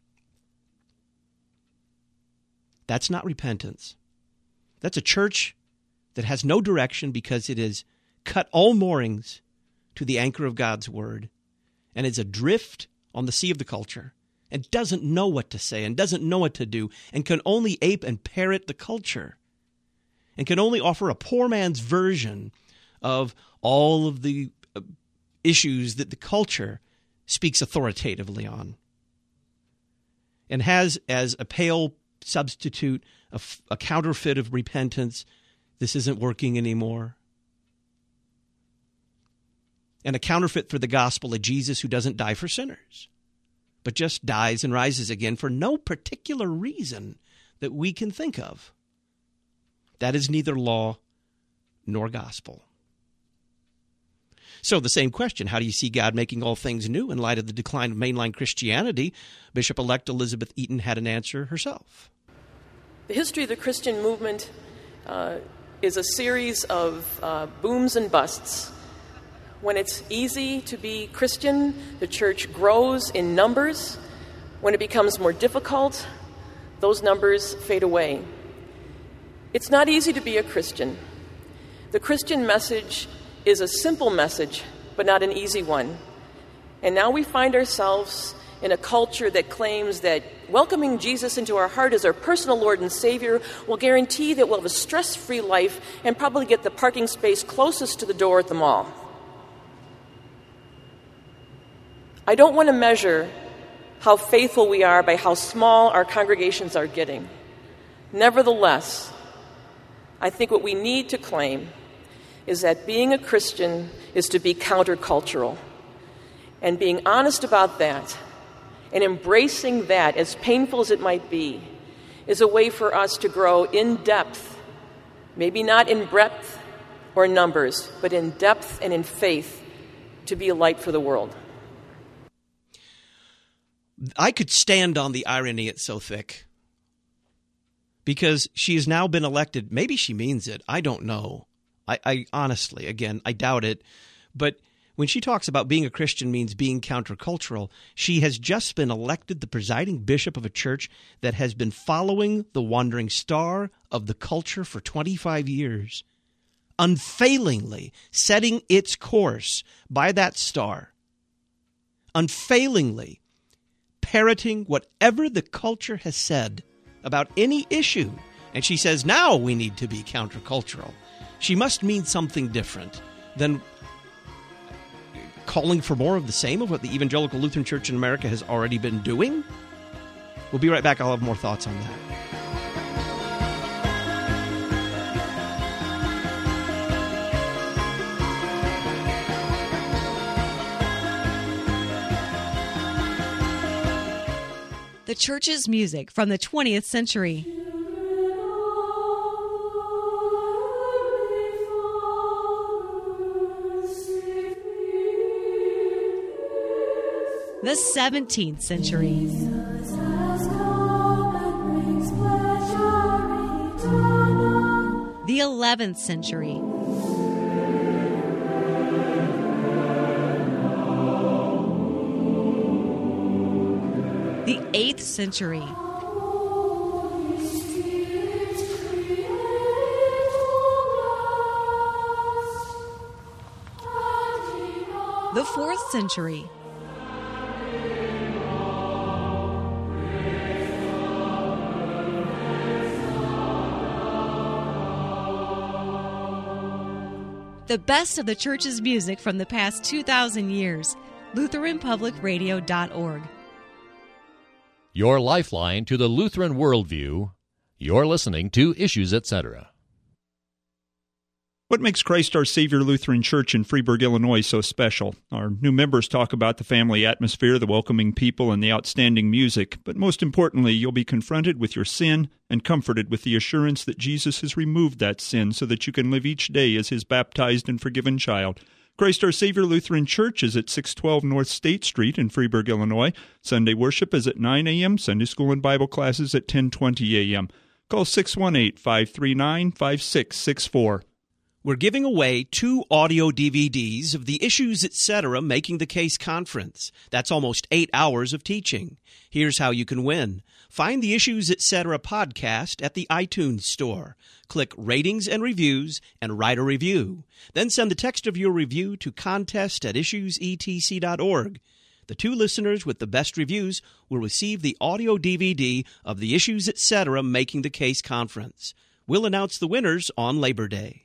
That's not repentance. That's a church that has no direction because it has cut all moorings to the anchor of God's word and is adrift on the sea of the culture and doesn't know what to say and doesn't know what to do and can only ape and parrot the culture and can only offer a poor man's version of all of the issues that the culture speaks authoritatively on, and has as a pale substitute a, a counterfeit of repentance. This isn't working anymore. And a counterfeit for the gospel of Jesus who doesn't die for sinners, but just dies and rises again for no particular reason that we can think of. That is neither law nor gospel. So the same question, how do you see God making all things new in light of the decline of mainline Christianity? Bishop-elect Elizabeth Eaton had an answer herself. The history of the Christian movement uh, is a series of uh, booms and busts. When it's easy to be Christian, the church grows in numbers. When it becomes more difficult, those numbers fade away. It's not easy to be a Christian. The Christian message is a simple message, but not an easy one. And now we find ourselves in a culture that claims that welcoming Jesus into our heart as our personal Lord and Savior will guarantee that we'll have a stress-free life and probably get the parking space closest to the door at the mall. I don't want to measure how faithful we are by how small our congregations are getting. Nevertheless, I think what we need to claim is that being a Christian is to be countercultural. And being honest about that and embracing that, as painful as it might be, is a way for us to grow in depth, maybe not in breadth or numbers, but in depth and in faith to be a light for the world. I could stand on the irony, it's so thick. Because she has now been elected. Maybe she means it. I don't know. I, I honestly, again, I doubt it. But when she talks about being a Christian means being countercultural, she has just been elected the presiding bishop of a church that has been following the wandering star of the culture for twenty-five years, unfailingly setting its course by that star, unfailingly parroting whatever the culture has said about any issue. And she says, now we need to be countercultural. She must mean something different than calling for more of the same of what the Evangelical Lutheran Church in America has already been doing. We'll be right back. I'll have more thoughts on that. The church's music from the twentieth century. The seventeenth century. The eleventh century. The eighth century. The fourth century. The best of the church's music from the past two thousand years. Lutheran Public Radio dot org. Your lifeline to the Lutheran worldview. You're listening to Issues, et cetera. What makes Christ Our Savior Lutheran Church in Freeburg, Illinois so special? Our new members talk about the family atmosphere, the welcoming people, and the outstanding music. But most importantly, you'll be confronted with your sin and comforted with the assurance that Jesus has removed that sin so that you can live each day as His baptized and forgiven child. Christ Our Savior Lutheran Church is at six twelve North State Street in Freeburg, Illinois. Sunday worship is at nine a.m., Sunday school and Bible classes at ten twenty a.m. Call six one eight, five three nine, five six six four. We're giving away two audio D V Ds of the Issues, et cetera. Making the Case Conference. That's almost eight hours of teaching. Here's how you can win. Find the Issues, et cetera. podcast at the iTunes Store. Click Ratings and Reviews and write a review. Then send the text of your review to contest at issues e t c dot org. The two listeners with the best reviews will receive the audio D V D of the Issues, et cetera. Making the Case Conference. We'll announce the winners on Labor Day.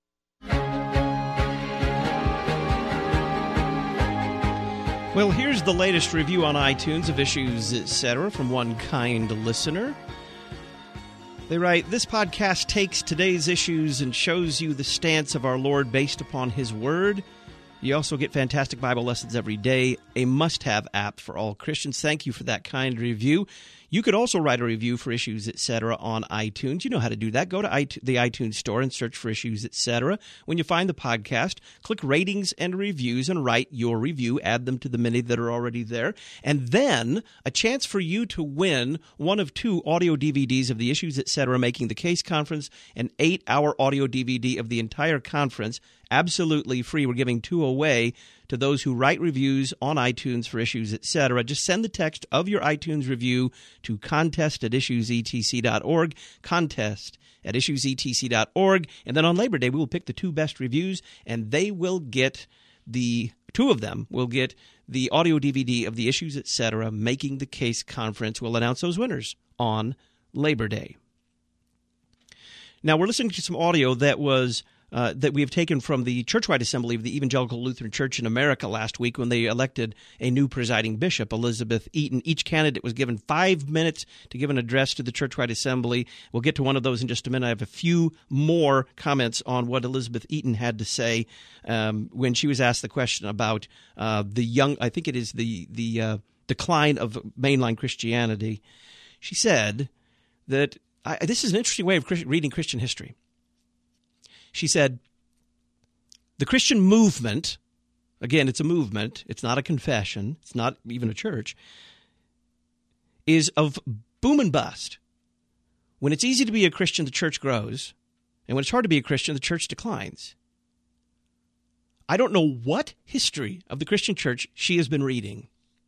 Well, here's the latest review on iTunes of Issues, et cetera, from one kind listener. They write, this podcast takes today's issues and shows you the stance of our Lord based upon His Word. You also get fantastic Bible lessons every day, a must-have app for all Christians. Thank you for that kind review. You could also write a review for Issues, et cetera on iTunes. You know how to do that. Go to iTunes, the iTunes store and search for Issues, et cetera. When you find the podcast, click Ratings and Reviews and write your review. Add them to the many that are already there. And then a chance for you to win one of two audio D V Ds of the Issues, et cetera, Making the Case Conference, an eight-hour audio D V D of the entire conference, absolutely free. We're giving two away to those who write reviews on iTunes for Issues, et cetera. Just send the text of your iTunes review to contest at issues e t c dot org, contest at issues e t c dot org, and then on Labor Day we will pick the two best reviews, and they will get the two of them will get the audio D V D of the Issues, et cetera, Making the Case Conference. We'll announce those winners on Labor Day. Now we're listening to some audio that was Uh, that we have taken from the churchwide assembly of the Evangelical Lutheran Church in America last week when they elected a new presiding bishop, Elizabeth Eaton. Each candidate was given five minutes to give an address to the churchwide assembly. We'll get to one of those in just a minute. I have a few more comments on what Elizabeth Eaton had to say um, when she was asked the question about uh, the young, I think it is the, the uh, decline of mainline Christianity. She said that, I, this is an interesting way of Christ, reading Christian history. She said, the Christian movement, again, it's a movement, it's not a confession, it's not even a church, is of boom and bust. When it's easy to be a Christian, the church grows, and when it's hard to be a Christian, the church declines. I don't know what history of the Christian church she has been reading,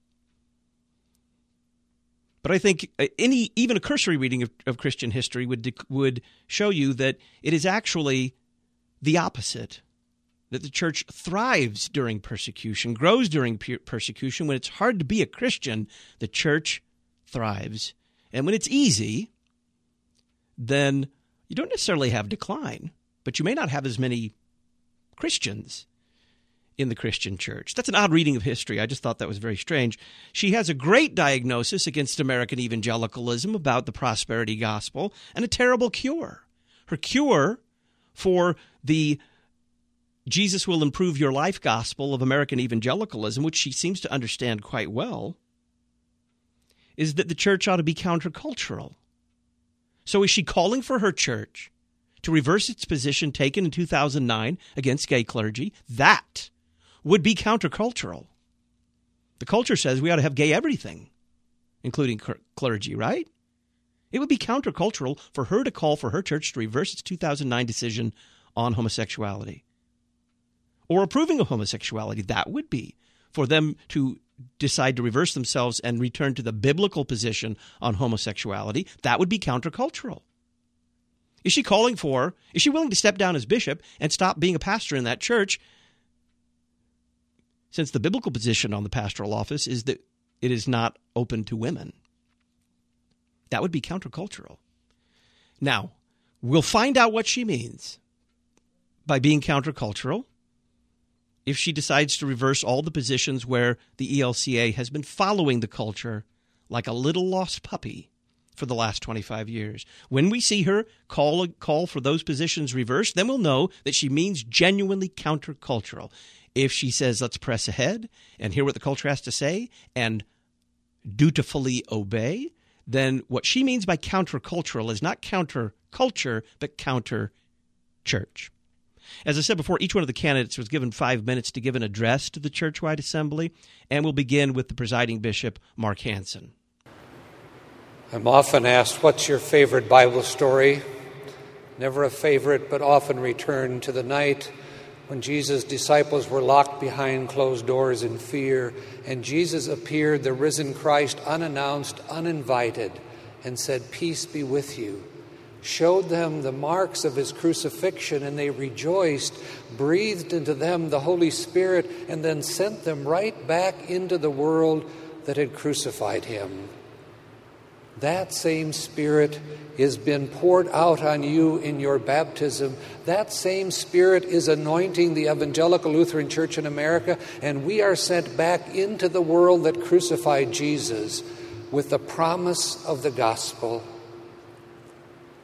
but I think any even a cursory reading of, of Christian history would would show you that it is actually the opposite, that the church thrives during persecution, grows during persecution. When it's hard to be a Christian, the church thrives. And when it's easy, then you don't necessarily have decline, but you may not have as many Christians in the Christian church. That's an odd reading of history. I just thought that was very strange. She has a great diagnosis against American evangelicalism about the prosperity gospel and a terrible cure. Her cure for the Jesus will improve your life gospel of American evangelicalism, which she seems to understand quite well, is that the church ought to be countercultural. So is she calling for her church to reverse its position taken in two thousand nine against gay clergy? That would be countercultural. The culture says we ought to have gay everything, including clergy, right? It would be countercultural for her to call for her church to reverse its two thousand nine decision on homosexuality or approving of homosexuality. That would be for them to decide to reverse themselves and return to the biblical position on homosexuality. That would be countercultural. Is she calling for, is she willing to step down as bishop and stop being a pastor in that church, since the biblical position on the pastoral office is that it is not open to women? That would be countercultural. Now, we'll find out what she means by being countercultural if she decides to reverse all the positions where the E L C A has been following the culture like a little lost puppy for the last twenty-five years. When we see her call call for those positions reversed, then we'll know that she means genuinely countercultural. If she says, let's press ahead and hear what the culture has to say and dutifully obey, then what she means by countercultural is not counterculture, but counter-church. As I said before, each one of the candidates was given five minutes to give an address to the churchwide assembly, and we'll begin with the presiding bishop, Mark Hansen. I'm often asked, what's your favorite Bible story? Never a favorite, but often return to the night when Jesus' disciples were locked behind closed doors in fear, and Jesus appeared, the risen Christ, unannounced, uninvited, and said, "Peace be with you." Showed them the marks of his crucifixion, and they rejoiced, breathed into them the Holy Spirit, and then sent them right back into the world that had crucified him. That same Spirit has been poured out on you in your baptism. That same Spirit is anointing the Evangelical Lutheran Church in America, and we are sent back into the world that crucified Jesus with the promise of the gospel.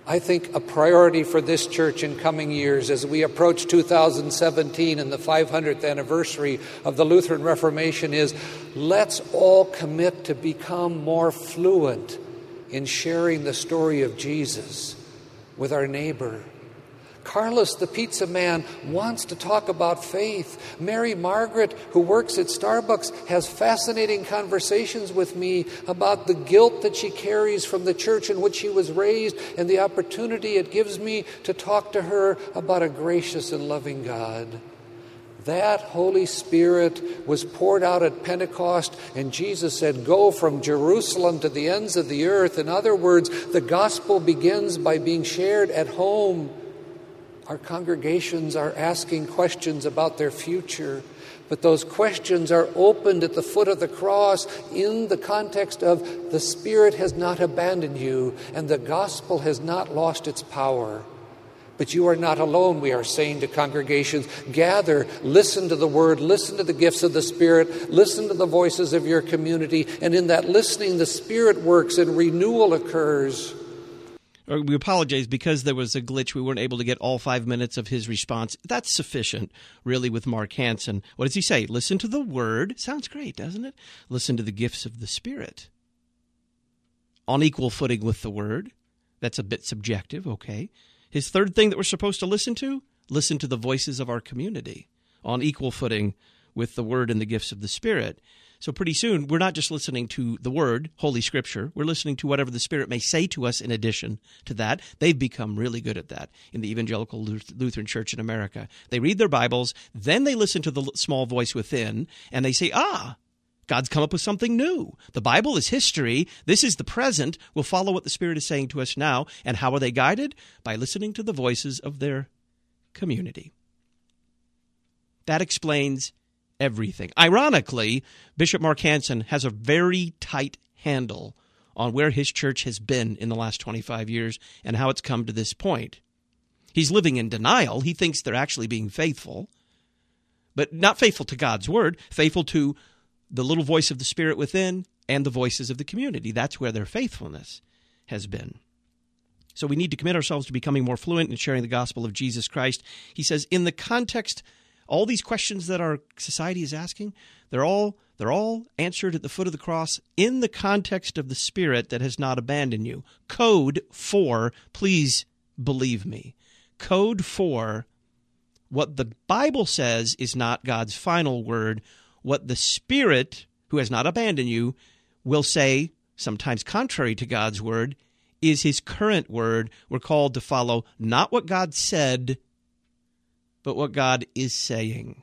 I think a priority for this church in coming years as we approach two thousand seventeen and the five hundredth anniversary of the Lutheran Reformation is, let's all commit to become more fluent in sharing the story of Jesus with our neighbor. Carlos, the pizza man, wants to talk about faith. Mary Margaret, who works at Starbucks, has fascinating conversations with me about the guilt that she carries from the church in which she was raised and the opportunity it gives me to talk to her about a gracious and loving God. That Holy Spirit was poured out at Pentecost, and Jesus said, "Go from Jerusalem to the ends of the earth." In other words, the gospel begins by being shared at home. Our congregations are asking questions about their future, but those questions are opened at the foot of the cross in the context of the Spirit has not abandoned you and the gospel has not lost its power. But you are not alone, we are saying to congregations. Gather, listen to the word, listen to the gifts of the Spirit, listen to the voices of your community, and in that listening, the Spirit works and renewal occurs. We apologize because there was a glitch. We weren't able to get all five minutes of his response. That's sufficient, really, with Mark Hansen. What does he say? Listen to the word. Sounds great, doesn't it? Listen to the gifts of the Spirit. On equal footing with the word. That's a bit subjective, okay. His third thing that we're supposed to listen to? Listen to the voices of our community. On equal footing with the word and the gifts of the Spirit. So pretty soon, we're not just listening to the Word, Holy Scripture. We're listening to whatever the Spirit may say to us in addition to that. They've become really good at that in the Evangelical Lutheran Church in America. They read their Bibles, then they listen to the small voice within, and they say, ah, God's come up with something new. The Bible is history. This is the present. We'll follow what the Spirit is saying to us now. And how are they guided? By listening to the voices of their community. That explains everything. Ironically, Bishop Mark Hansen has a very tight handle on where his church has been in the last twenty-five years and how it's come to this point. He's living in denial. He thinks they're actually being faithful, but not faithful to God's word, faithful to the little voice of the Spirit within and the voices of the community. That's where their faithfulness has been. So we need to commit ourselves to becoming more fluent in sharing the gospel of Jesus Christ. He says, in the context all these questions that our society is asking, they're all they're all answered at the foot of the cross in the context of the Spirit that has not abandoned you. Code for, please believe me, code for what the Bible says is not God's final word, what the Spirit, who has not abandoned you, will say, sometimes contrary to God's word, is his current word. We're called to follow not what God said, but what God is saying.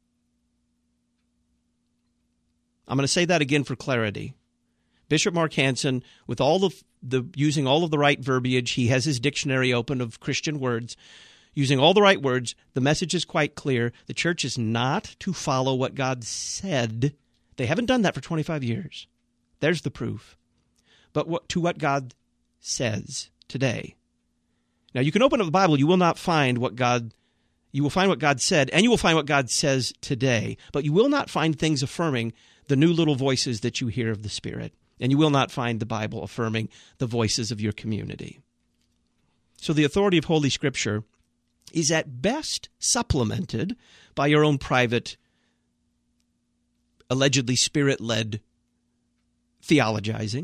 I'm going to say that again for clarity. Bishop Mark Hansen, with all of the using all of the right verbiage, he has his dictionary open of Christian words, using all the right words, the message is quite clear. The church is not to follow what God said. They haven't done that for twenty-five years. There's the proof. But what, to what God says today. Now, you can open up the Bible, you will not find what God You will find what God said, and you will find what God says today. But you will not find things affirming the new little voices that you hear of the Spirit. And you will not find the Bible affirming the voices of your community. So the authority of Holy Scripture is at best supplemented by your own private, allegedly Spirit-led theologizing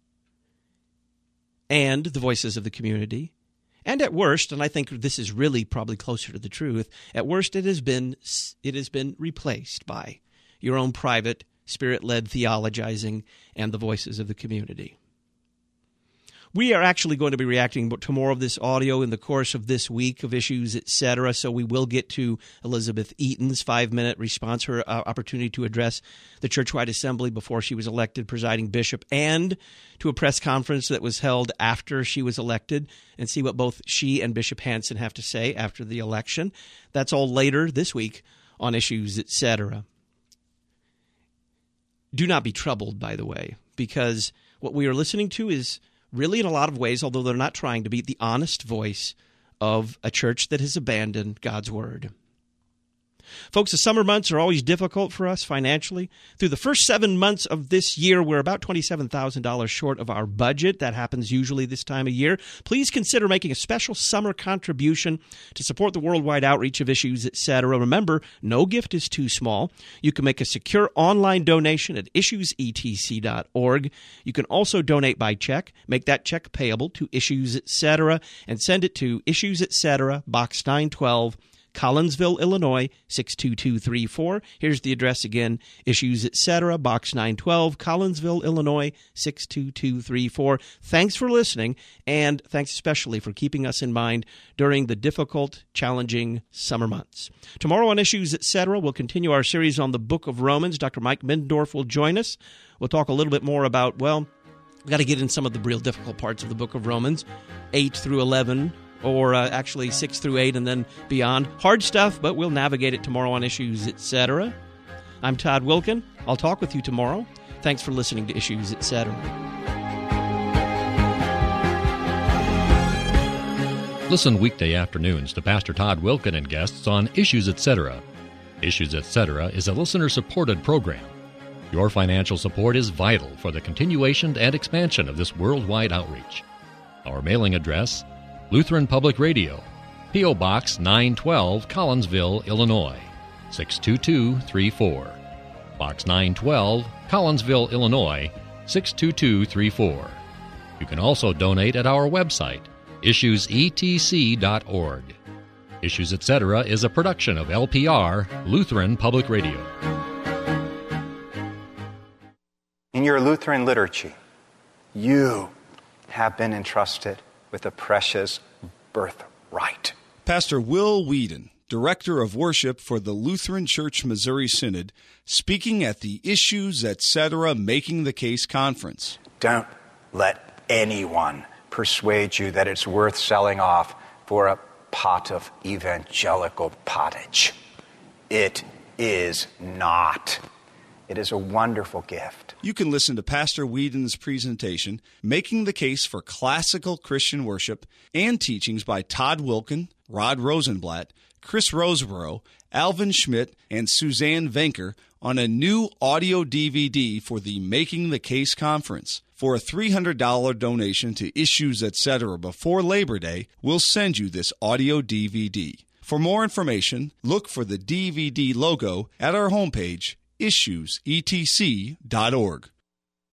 and the voices of the community. And at worst, and I think this is really probably closer to the truth, at worst it has been it has been replaced by your own private, Spirit-led theologizing and the voices of the community. We are actually going to be reacting to more of this audio in the course of this week of Issues, et cetera, so we will get to Elizabeth Eaton's five-minute response, her uh, opportunity to address the Churchwide Assembly before she was elected presiding bishop, and to a press conference that was held after she was elected, and see what both she and Bishop Hansen have to say after the election. That's all later this week on Issues, et cetera. Do not be troubled, by the way, because what we are listening to is really, in a lot of ways, although they're not trying to be, the honest voice of a church that has abandoned God's word. Folks, the summer months are always difficult for us financially. Through the first seven months of this year, we're about twenty-seven thousand dollars short of our budget. That happens usually this time of year. Please consider making a special summer contribution to support the worldwide outreach of Issues, et cetera. Remember, no gift is too small. You can make a secure online donation at issues e t c dot org. You can also donate by check. Make that check payable to Issues, et cetera, and send it to Issues, et cetera, Box nine twelve, Collinsville, Illinois, six two two three four. Here's the address again, Issues, et cetera, Box nine twelve, Collinsville, Illinois, six two two three four. Thanks for listening, and thanks especially for keeping us in mind during the difficult, challenging summer months. Tomorrow on Issues, et cetera, we'll continue our series on the book of Romans. Doctor Mike Mindorf will join us. We'll talk a little bit more about, well, we've got to get in some of the real difficult parts of the book of Romans, eight through eleven, or uh, actually six through eight and then beyond. Hard stuff, but we'll navigate it tomorrow on Issues, et cetera. I'm Todd Wilkin. I'll talk with you tomorrow. Thanks for listening to Issues, et cetera. Listen weekday afternoons to Pastor Todd Wilkin and guests on Issues, et cetera. Issues, et cetera is a listener-supported program. Your financial support is vital for the continuation and expansion of this worldwide outreach. Our mailing address, Lutheran Public Radio, P O. Box nine twelve, Collinsville, Illinois, six two two three four. Box nine twelve, Collinsville, Illinois, six two two three four. You can also donate at our website, issues e t c dot org. Issues, et cetera is a production of L P R, Lutheran Public Radio. In your Lutheran liturgy, you have been entrusted with a precious birthright. Pastor Will Whedon, Director of Worship for the Lutheran Church Missouri Synod, speaking at the Issues, et cetera. Making the Case Conference. Don't let anyone persuade you that it's worth selling off for a pot of evangelical pottage. It is not. It is a wonderful gift. You can listen to Pastor Whedon's presentation, Making the Case for Classical Christian Worship, and teachings by Todd Wilkin, Rod Rosenblatt, Chris Roseborough, Alvin Schmidt, and Suzanne Venker on a new audio D V D for the Making the Case Conference. For a three hundred dollars donation to Issues, et cetera before Labor Day, we'll send you this audio D V D. For more information, look for the D V D logo at our homepage, issues e t c dot org.